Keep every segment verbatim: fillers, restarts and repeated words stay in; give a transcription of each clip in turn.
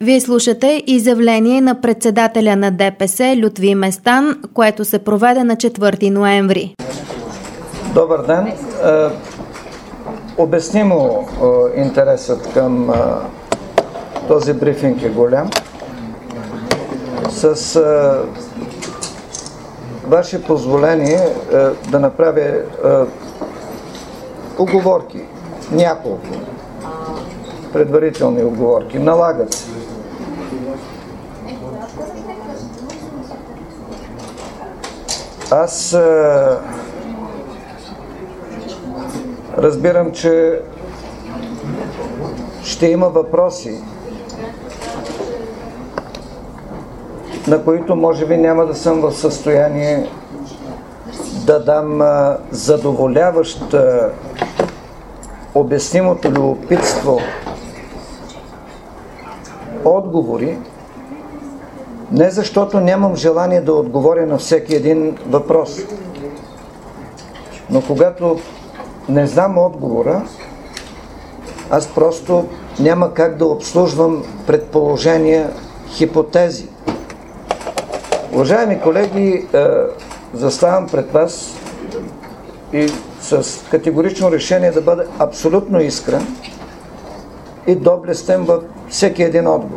Вие слушате изявление на председателя на ДПС Лютви Местан, което се проведе на четвърти ноември. Добър ден! Е, обяснимо е, интересът към е, този брифинг е голям. С е, ваше позволение е, да направя е, уговорки, няколко предварителни уговорки. Налагат се. Аз е, разбирам, че ще има въпроси, на които може би няма да съм в състояние да дам е, задоволяващ е, обяснимото любопитство отговори, не защото нямам желание да отговоря на всеки един въпрос. Но когато не знам отговора, аз просто няма как да обслужвам предположения, хипотези. Уважаеми колеги, заставам пред вас и с категорично решение да бъда абсолютно искрен и доблестен във всеки един отговор.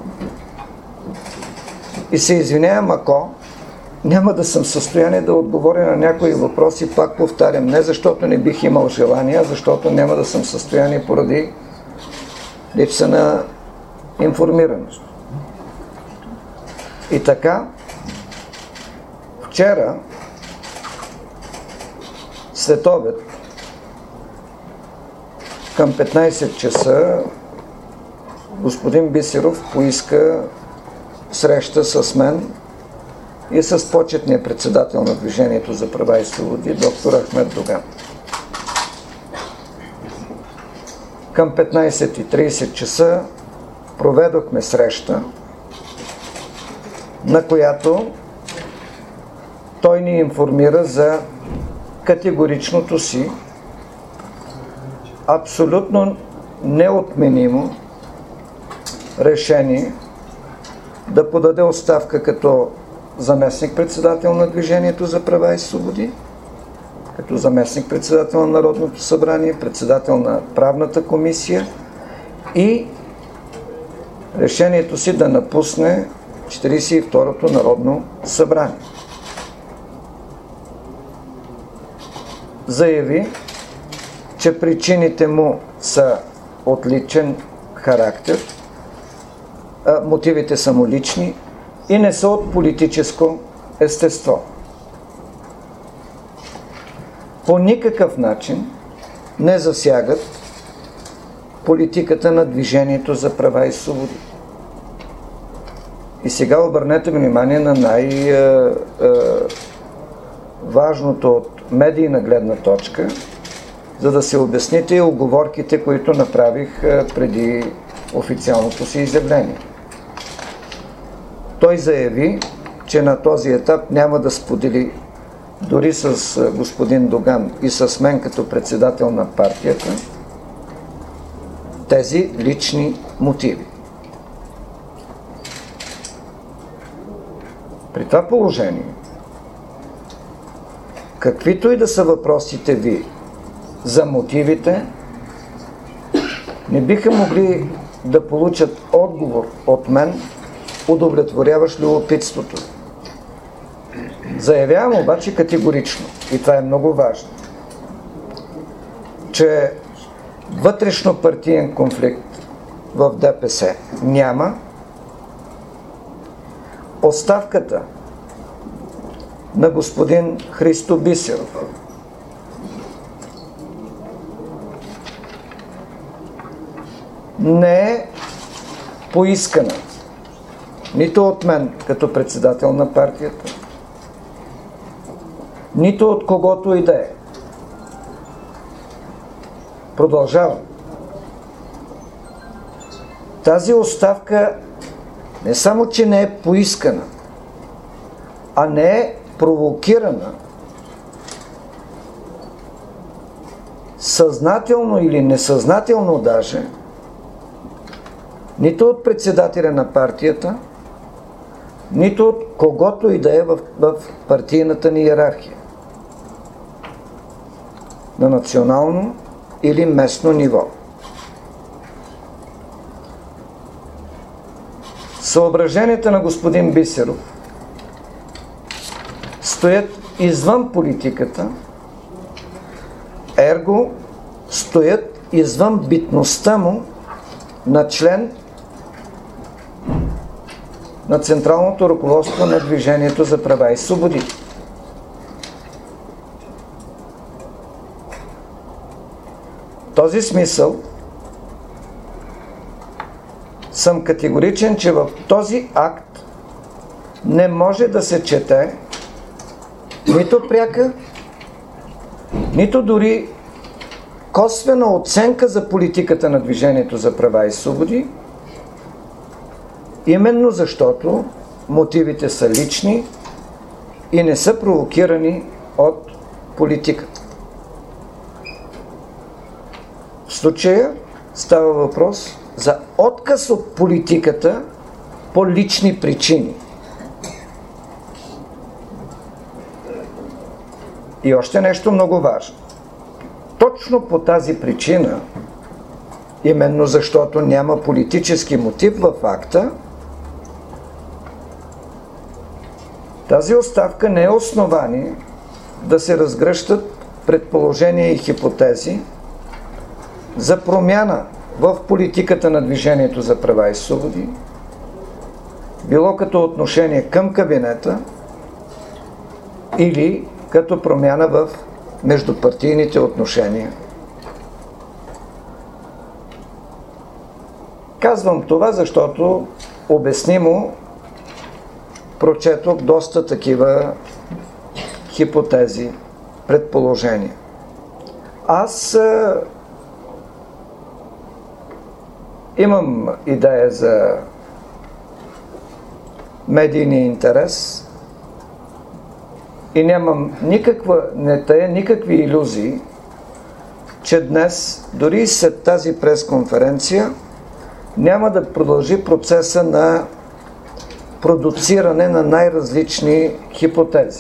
И се извинявам, ако няма да съм в състояние да отговоря на някои въпроси, пак повтарям, не защото не бих имал желание, а защото няма да съм в състояние поради липса на информираност. И така, вчера, след обед, към петнайсет часа, господин Бисеров поиска среща с мен и с почетния председател на Движението за права и свободи, доктор Ахмед Доган. Към петнайсет и трийсет часа проведохме среща, на която той ни информира за категоричното си, абсолютно неотменимо решение да подаде оставка като заместник-председател на Движението за права и свободи, като заместник-председател на Народното събрание, председател на Правната комисия и решението си да напусне четирийсет и второто Народно събрание. Заяви, че причините му са от личен характер, мотивите са му лични и не са от политическо естество. По никакъв начин не засягат политиката на Движението за права и свободи. И сега обърнете внимание на най-важното от медийна гледна точка, за да се обясните и уговорките, които направих преди официалното си изявление. Той заяви, че на този етап няма да сподели дори с господин Доган и с мен като председател на партията тези лични мотиви. При това положение, каквито и да са въпросите ви за мотивите, не биха могли да получат отговор от мен, удовлетворяващ любопитството. Заявявам обаче категорично, и това е много важно, че вътрешно-партиен конфликт в ДПС няма. Оставката на господин Христо Бисеров не е поискана нито от мен като председател на партията, нито от когото и да е. Продължавам. Тази оставка не само, че не е поискана, а не е провокирана съзнателно или несъзнателно даже нито от председателя на партията, нито от когото и да е в, в партийната ни иерархия. На национално или местно ниво. Съображенията на господин Бисеров стоят извън политиката, ерго стоят извън битността му на член на централното ръководство на Движението за права и свободи. В този смисъл съм категоричен, че в този акт не може да се чете нито пряка, нито дори косвена оценка за политиката на Движението за права и свободи, именно защото мотивите са лични и не са провокирани от политиката. В случая става въпрос за отказ от политиката по лични причини. И още нещо много важно. Точно по тази причина, именно защото няма политически мотив в акта, тази оставка не е основание да се разгръщат предположения и хипотези за промяна в политиката на Движението за права и свободи, било като отношение към кабинета или като промяна в междупартийните отношения. Казвам това, защото обяснимо прочетох доста такива хипотези, предположения. Аз а, имам идея за медийния интерес и нямам никаква, не тая никакви илюзии, че днес, дори и след тази пресконференция, няма да продължи процеса на продуциране на най-различни хипотези.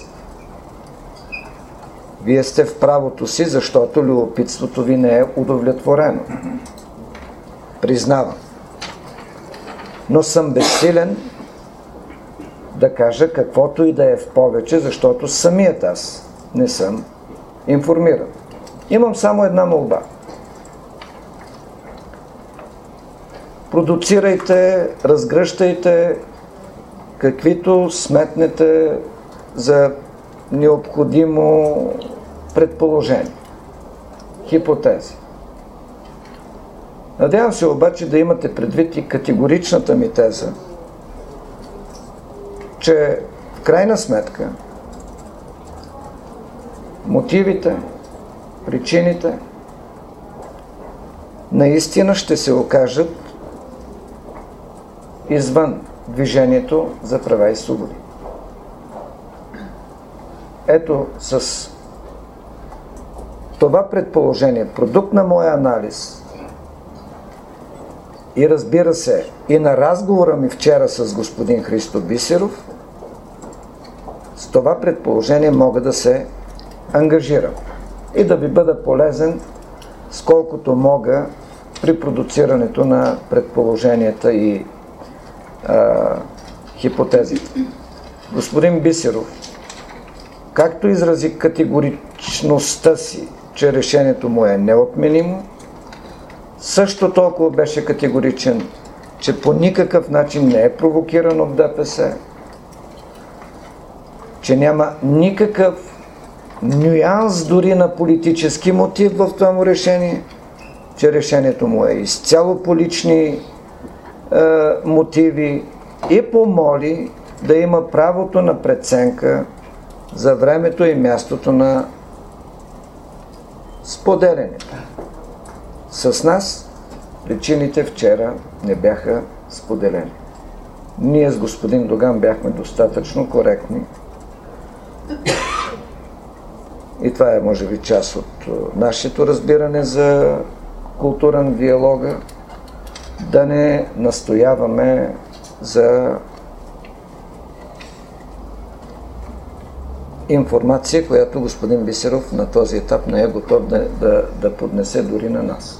Вие сте в правото си, защото любопитството ви не е удовлетворено. Признавам. Но съм безсилен да кажа каквото и да е в повече, защото самият аз не съм информиран. Имам само една молба. Продуцирайте, разгръщайте каквито сметнете за необходимо предположение, хипотези. Надявам се обаче да имате предвид и категоричната ми теза, че в крайна сметка мотивите, причините наистина ще се окажат извън Движението за права и свободи. Ето с това предположение, продукт на моя анализ и разбира се и на разговора ми вчера с господин Христо Бисеров, с това предположение мога да се ангажирам и да ви бъда полезен сколкото мога при продуцирането на предположенията и а, хипотезите. Господин Бисеров, както изрази категоричността си, че решението му е неотменимо, също толкова беше категоричен, че по никакъв начин не е провокиран от ДПС, че няма никакъв нюанс дори на политически мотив в това му решение, че решението му е изцяло по лични е, мотиви и помоли да има правото на преценка за времето и мястото на споделянето. С нас причините вчера не бяха споделени. Ние с господин Доган бяхме достатъчно коректни. И това е, може би, част от нашето разбиране за култура на диалога. да не настояваме за информация, която господин Бисеров на този етап не е готов да, да, да поднесе дори на нас.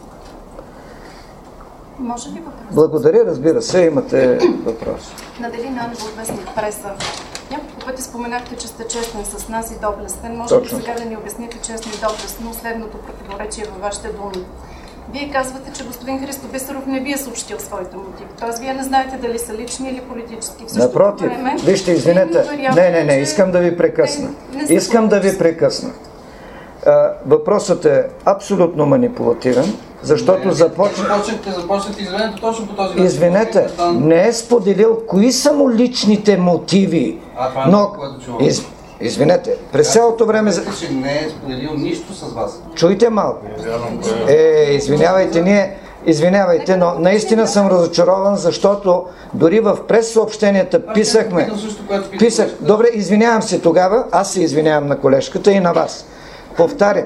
Може ли въпрос? Благодаря, разбира се, имате въпрос. Надали Нанева от вестник Преса. Няколко пъти споменахте, че сте честен с нас и доблестен. Може ли сега да ни обясните честно и доблестно следното противоречие във вашите думи? Вие казвате, че господин Христо Бисеров не ви е съобщил своите мотиви. Тоест, вие не знаете дали са лични или политически. В Напротив, време, вижте, извинете. Не, не, не, искам да ви прекъсна. Искам да ви прекъсна. А, въпросът е абсолютно манипулативен, защото започна... Започнахте, започнахте извинете точно по този начин. Извинете, не е споделил кои са му личните мотиви. А, това е но... което чувам. Из... Извинете, през цялото време... Казвате, че не е споделил нищо с вас. Чуйте малко. Е, извинявайте, ние... Извинявайте, но наистина съм разочарован, защото дори в прес-съобщенията писахме... Писах... Добре, извинявам се тогава, аз се извинявам на колежката и на вас. Повтарям,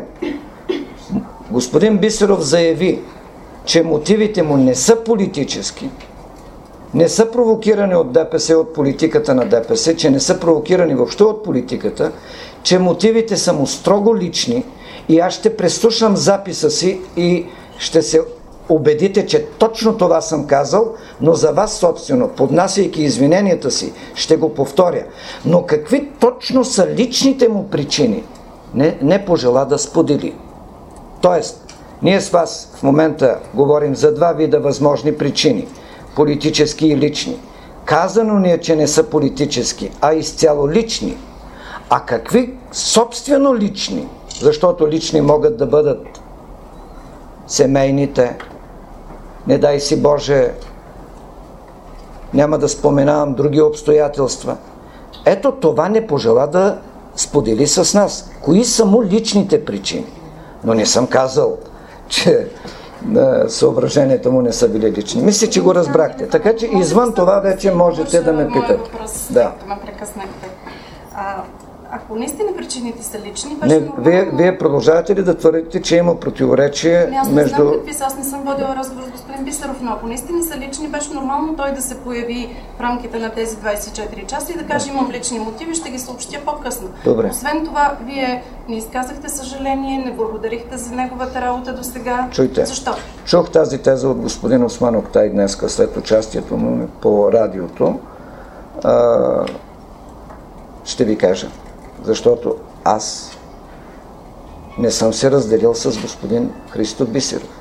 господин Бисеров заяви, че мотивите му не са политически, не са провокирани от ДПС, от политиката на ДПС, че не са провокирани въобще от политиката, че мотивите са му строго лични и аз ще преслушам записа си и ще се убедите, че точно това съм казал, но за вас собствено, поднасяйки извиненията си, ще го повторя. Но какви точно са личните му причини, не, не пожела да сподели. Тоест, ние с вас в момента говорим за два вида възможни причини – политически и лични. Казано ни е, че не са политически, а изцяло лични. А какви собствено лични? Защото лични могат да бъдат семейните, не дай си Боже, няма да споменавам други обстоятелства. Ето това не пожела да сподели с нас. Кои са му личните причини? Но не съм казал, че е, съображенията му не са били лични. Мисля, че го разбрахте. Така че извън това вече можете да ме питате. Да. ме прекъснахте. Ако наистина причините са лични, не, вие, вие продължавате ли да твърдите, че има противоречие не, аз не между... знам какви са, аз не съм водила разговор с господин Бисеров, но ако наистина са лични, беше нормално той да се появи в рамките на тези двайсет и четири часа и да каже, имам лични мотиви, ще ги съобщя по-късно. Добре. Освен това, вие не изказахте съжаление, не благодарихте за неговата работа до сега. Чуйте. Защо? Чух тази теза от господин Осман Октай днеска след участието му по радиото. А, ще ви кажа. Защото аз не съм се разделил с господин Христо Бисеров.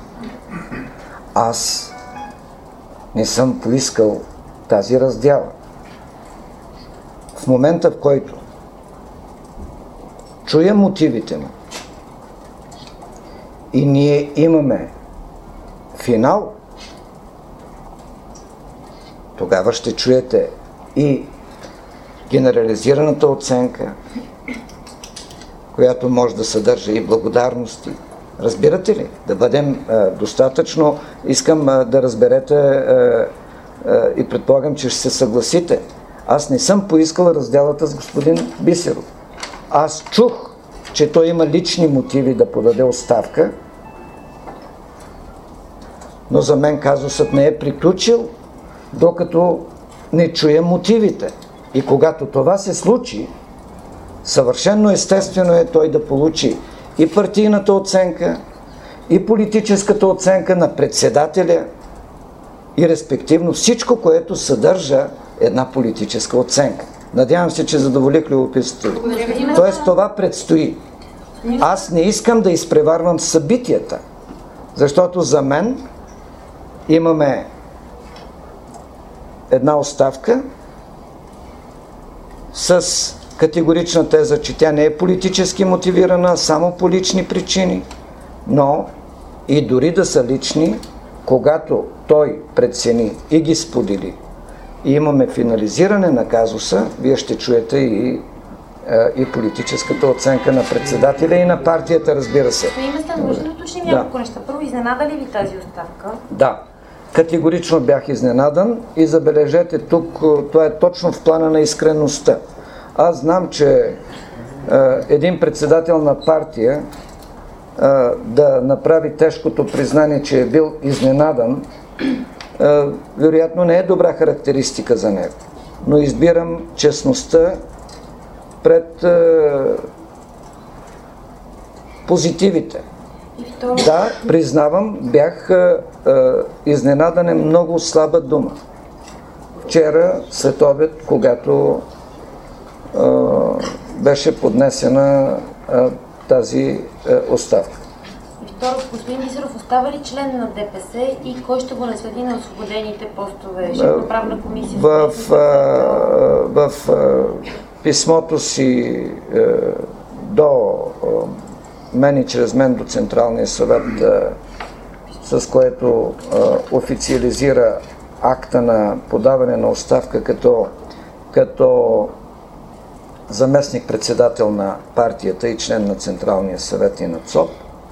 Аз не съм поискал тази раздяла. В момента, в който чуя мотивите му и ние имаме финал, тогава ще чуете и генерализираната оценка, която може да съдържа и благодарности. Разбирате ли? Да бъдем а, достатъчно... Искам а, да разберете а, а, и предполагам, че ще се съгласите. Аз не съм поискал разделата с господин Бисеров. Аз чух, че той има лични мотиви да подаде оставка, но за мен казусът не е приключил, докато не чуя мотивите. И когато това се случи, съвършено естествено е той да получи и партийната оценка, и политическата оценка на председателя, и респективно всичко, което съдържа една политическа оценка. Надявам се, че задоволих любопитството. Тоест това предстои. Аз не искам да изпреварвам събитията, защото за мен имаме една оставка с категорична теза, че тя не е политически мотивирана, само по лични причини, но и дори да са лични, когато той прецени и ги сподели и имаме финализиране на казуса, вие ще чуете и, и политическата оценка на председателя и на партията, разбира се. Господин Местан, може да уточним няколко неща? Първо, изненада ли ви тази оставка? Да. Категорично бях изненадан и забележете тук, това е точно в плана на искреността. Аз знам, че е, един председател на партия е, да направи тежкото признание, че е бил изненадан вероятно не е добра характеристика за него. Но избирам честността пред позитивите. Да, признавам, бях изненадан е много слаба дума. Вчера след обед, когато беше поднесена тази оставка. И второ, господин Бисеров, остава ли член на ДПС и кой ще го наследи на освободените постове? Ще го правна комисия? В, в, в писмото си до мен и чрез мен до Централния съвет, с което официализира акта на подаване на оставка като, като заместник-председател на партията и член на Централния съвет и на ЦОП,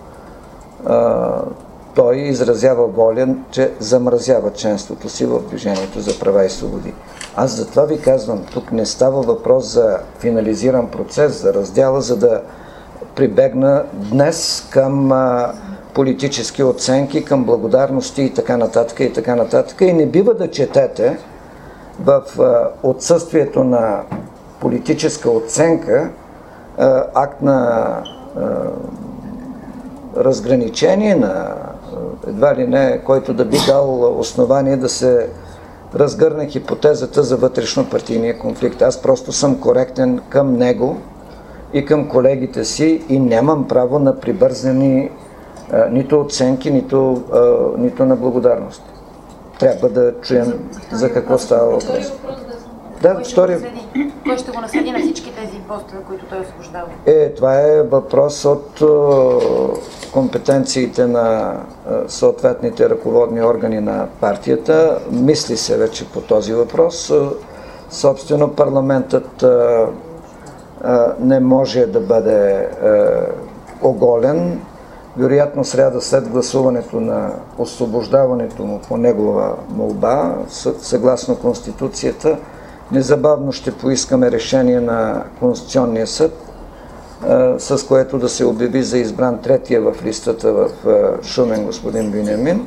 той изразява воля, че замразява членството си в Движението за права и свободи. Аз затова ви казвам, тук не става въпрос за финализиран процес, за раздяла, за да прибегна днес към а, политически оценки, към благодарности и така нататък и така нататък. И не бива да четете в а, отсъствието на политическа оценка а, акт на а, разграничение, на едва ли не, който да би дал основание да се разгърне хипотезата за вътрешно-партийния конфликт. Аз просто съм коректен към него и към колегите си и нямам право на прибързани а, нито оценки, нито, а, нито на благодарност. Трябва да чуем за какво става въпрос. Да, кой, втори... ще кой ще го наследи на всички тези постове, които той освобождава? Е, това е въпрос от uh, компетенциите на uh, съответните ръководни органи на партията. Мисли се вече по този въпрос. Uh, собствено парламентът uh, uh, не може да бъде uh, оголен. Вероятно сряда след гласуването на освобождаването му по негова молба, съгласно Конституцията, незабавно ще поискаме решение на Конституционния съд, с което да се обяви за избран третия в листата в Шумен господин Бюнямин.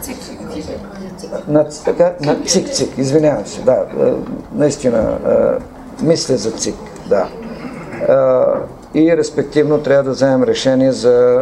На, така, на ЦИК-ЦИК, извинявам се, да, наистина мисля за ЦИК, да. И респективно трябва да вземем решение за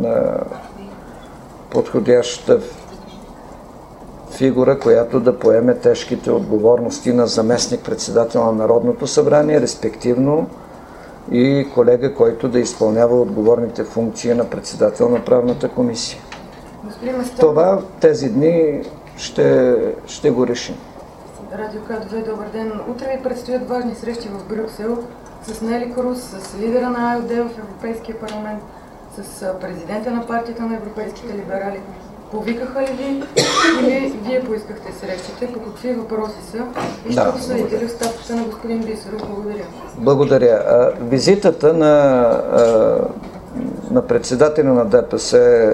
подходяща фигура, която да поеме тежките отговорности на заместник-председател на Народното събрание, респективно и колега, който да изпълнява отговорните функции на председател на правната комисия. Това тези дни ще, ще го решим. Радио К две, добър ден. Утре ви предстоят важни срещи в Брюксел с Нели Круз, с лидера на А Л Д в Европейския парламент, с президента на партията на европейските либерали. Повикаха ли ви или вие поискахте срещите? По какви въпроси са? И ще обсъдите ли оставката на господин Бисеров? Благодаря. Благодаря. Визитата на, на председателя на Д П С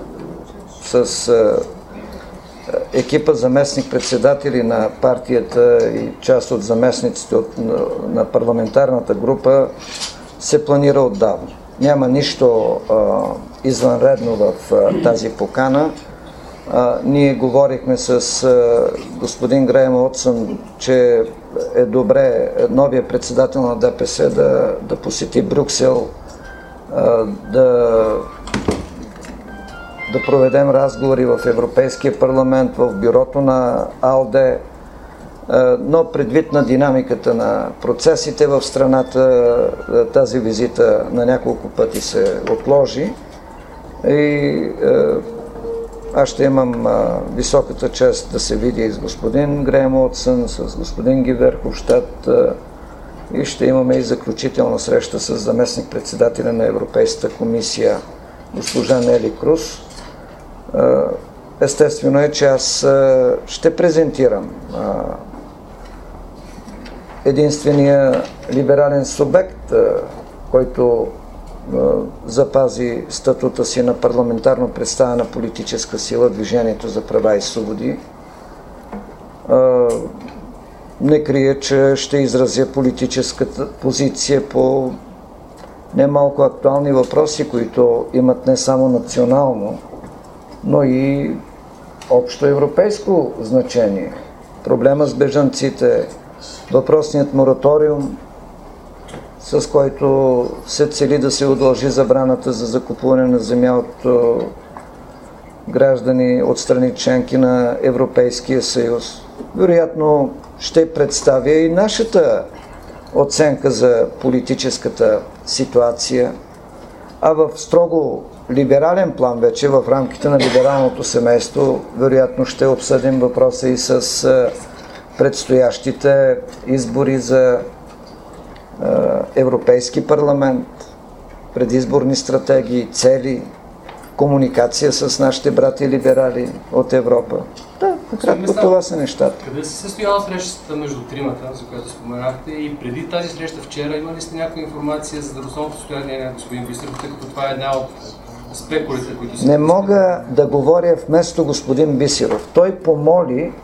с екипа заместник-председатели на партията и част от заместниците от, на, на парламентарната група се планира отдавна. Няма нищо а, извънредно в а, тази покана. А, ние говорихме с а, господин Греем Уотсън, че е добре новия председател на Д П С да, да посети Брюксел, а, да, да проведем разговори в Европейския парламент, в бюрото на А Л Д, но предвид на динамиката на процесите в страната, тази визита на няколко пъти се отложи и аз ще имам високата чест да се видя и с господин Греем Уотсън, с господин Ги Верховщад и ще имаме и заключителна среща с заместник-председателя на Европейската комисия госпожа Нели Круз. Естествено е, че аз ще презентирам единствения либерален субект, който запази статута си на парламентарно представена политическа сила, Движението за права и свободи. Не крия, че ще изразя политическата позиция по немалко актуални въпроси, които имат не само национално, но и общо европейско значение. Проблема с бежанците, въпросният мораториум, с който се цели да се удължи забраната за закупуване на земя от граждани от страни членки на Европейския съюз. Вероятно ще представя и нашата оценка за политическата ситуация, а в строго либерален план вече, в рамките на либералното семейство, вероятно ще обсъдим въпроса и с предстоящите избори за Европейски парламент, предизборни стратегии, цели, комуникация с нашите брати либерали от Европа. Да, накратко това са нещата. Къде се състояла срещата между тримата, за която споменахте, и преди тази среща вчера има ли сте някаква информация за здравословното състояние на господин Бисеров, тъй като това е една от спекулите, които се... Не мога да говоря вместо господин Бисеров. Той помоли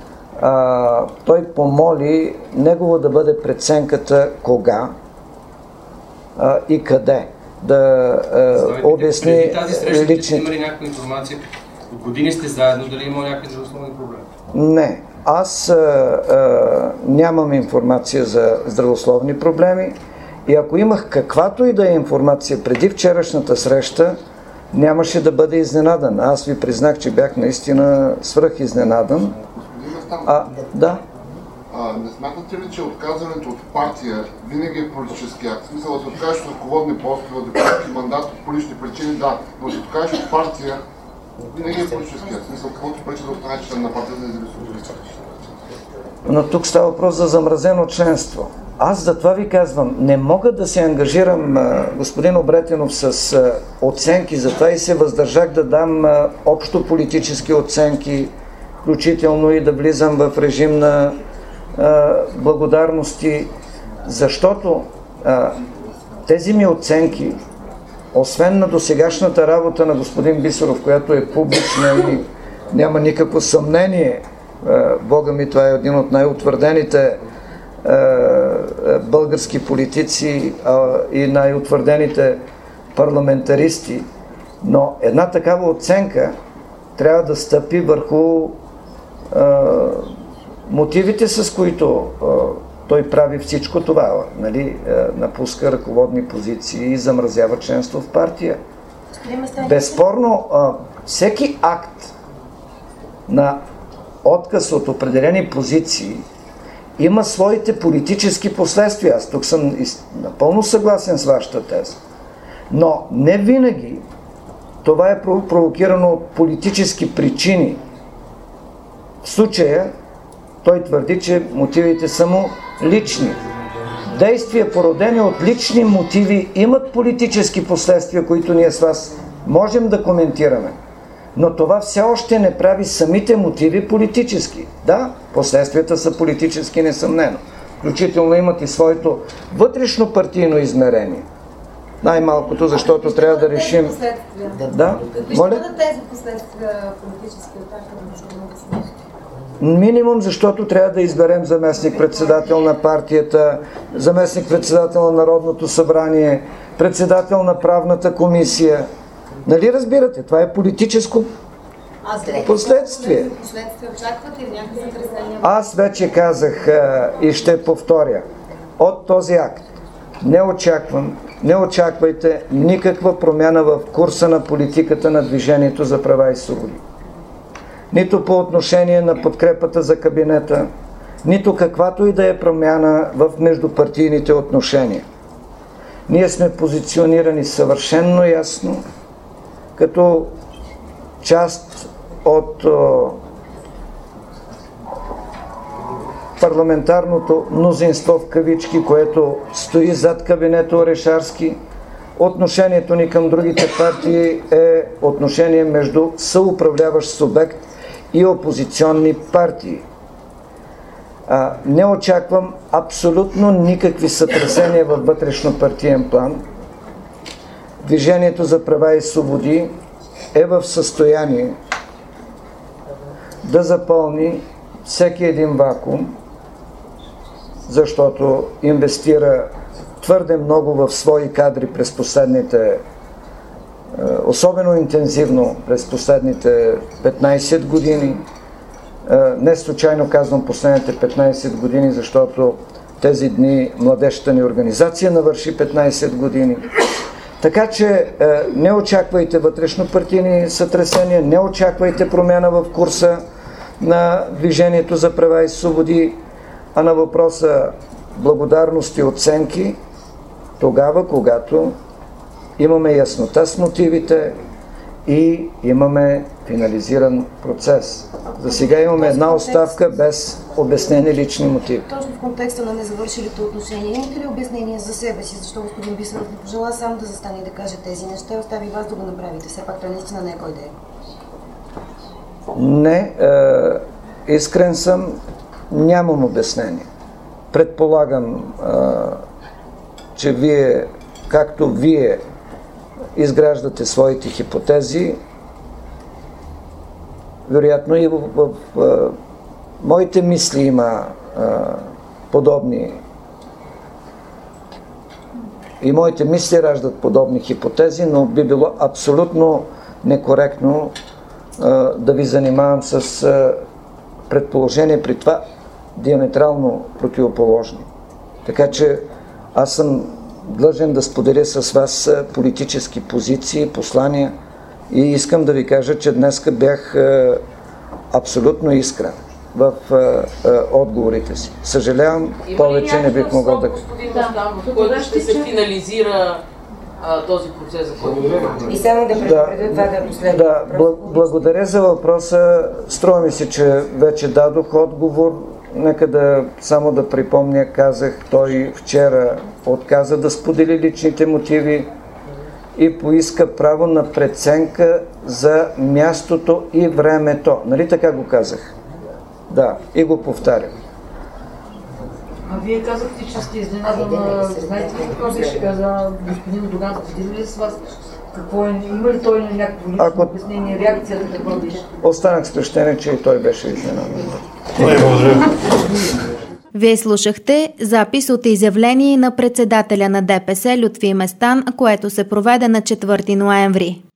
а, той помоли негова да бъде преценката кога а, и къде да а, обясни личните... Преди тази среща има ли някаква информация? От години сте заедно, дали има някакви здравословни проблеми? Не. Аз а, а, нямам информация за здравословни проблеми и ако имах каквато и да е информация преди вчерашната среща, нямаше да бъде изненадан. Аз ви признах, че бях наистина свръхизненадан. А, да. А, не смятате ли, че отказването от партия винаги е политически акт? В смисъл да се откажеш от ръководни постове, да кратки мандат по лични причини, да, но да се откажеш от партия винаги е политически акт. В смисъл, каквото пречи да останеш член на партията, да зависи от лични. Но тук става въпрос за замразено членство. Аз за това ви казвам, не мога да се ангажирам, господин Обретенов, с оценки, затова и се въздържах да дам общо политически оценки, включително и да влизам в режим на а, благодарности, защото а, тези ми оценки, освен на досегашната работа на господин Бисеров, която е публична и няма никакво съмнение, а, Бога ми, това е един от най-утвърдените а, български политици а, и най-утвърдените парламентаристи, но една такава оценка трябва да стъпи върху Uh, мотивите, с които uh, той прави всичко това, нали, uh, напуска ръководни позиции и замразява членство в партия. Безспорно, uh, всеки акт на отказ от определени позиции има своите политически последствия. Аз тук съм напълно съгласен с вашата теза. Но не винаги това е провокирано от политически причини. В случая той твърди, че мотивите са му лични. Действия, породени от лични мотиви, имат политически последствия, които ние с вас можем да коментираме. Но това все още не прави самите мотиви политически. Да, последствията са политически, несъмнено. Включително имат и своето вътрешно партийно измерение. Най-малкото, защото трябва да решим... Да? Какви ще бъдат тези последствия политически от тази? Минимум, защото трябва да изберем заместник-председател на партията, заместник-председател на Народното събрание, председател на правната комисия. Нали разбирате? Това е политическо последствие. Аз вече казах и ще повторя. От този акт не очаквам, не очаквайте никаква промяна в курса на политиката на Движението за права и свободи. Нито по отношение на подкрепата за кабинета, нито каквато и да е промяна в междупартийните отношения. Ние сме позиционирани съвършенно ясно, като част от о, парламентарното мнозинство в кавички, което стои зад кабинета Орешарски. Отношението ни към другите партии е отношение между съуправляващ субект и опозиционни партии. А, не очаквам абсолютно никакви сътресения във вътрешно-партиен план. Движението за права и свободи е в състояние да запълни всеки един вакуум, защото инвестира твърде много в свои кадри през последните особено интензивно през последните петнайсет години. Не случайно казвам последните петнайсет години, защото тези дни младежката ни организация навърши петнайсет години. Така че не очаквайте вътрешнопартийни сътресения, не очаквайте промяна в курса на Движението за права и свободи, а на въпроса благодарност и оценки тогава, когато имаме яснота с мотивите и имаме финализиран процес. За сега имаме една оставка без обяснени лични мотиви. Точно в контекста на незавършилите отношения, имате ли обяснение за себе си, защо господин Бисеров не пожела сам да застане и да каже тези неща и остави вас да го направите? Все пак това наистина не е кой да е. Не, е, искрен съм, нямам обяснение. Предполагам, е, че вие, както вие изграждате своите хипотези, вероятно и в, в, в моите мисли има а, подобни и моите мисли раждат подобни хипотези, но би било абсолютно некоректно а, да ви занимавам с а, предположение, при това диаметрално противоположни. Така че аз съм длъжен да споделя с вас политически позиции, послания и искам да ви кажа, че днеска бях е, абсолютно искрен в е, е, отговорите си. Съжалявам, повече не бих могъл да... Господин Местан, в който ще се финализира а, този процес, за който и само да предупредя това да е последно. Да, благодаря за въпроса. Струва ми се, че вече дадох отговор. Нека да само да припомня, казах, той вчера отказа да сподели личните мотиви и поиска право на преценка за мястото и времето. Нали така го казах? Да, и го повтарям. А вие казахте, че сте изненадан. Знаете какво беше каза господин Доган? Сподели ли с вас? Какво е? Има ли той някакво лично Ако... обяснение, реакцията какво беше? Останах с впечатление, че и той беше изненадан. Вие слушахте запис от изявление на председателя на ДПС Лютви Местан, което се проведе на четвърти ноември.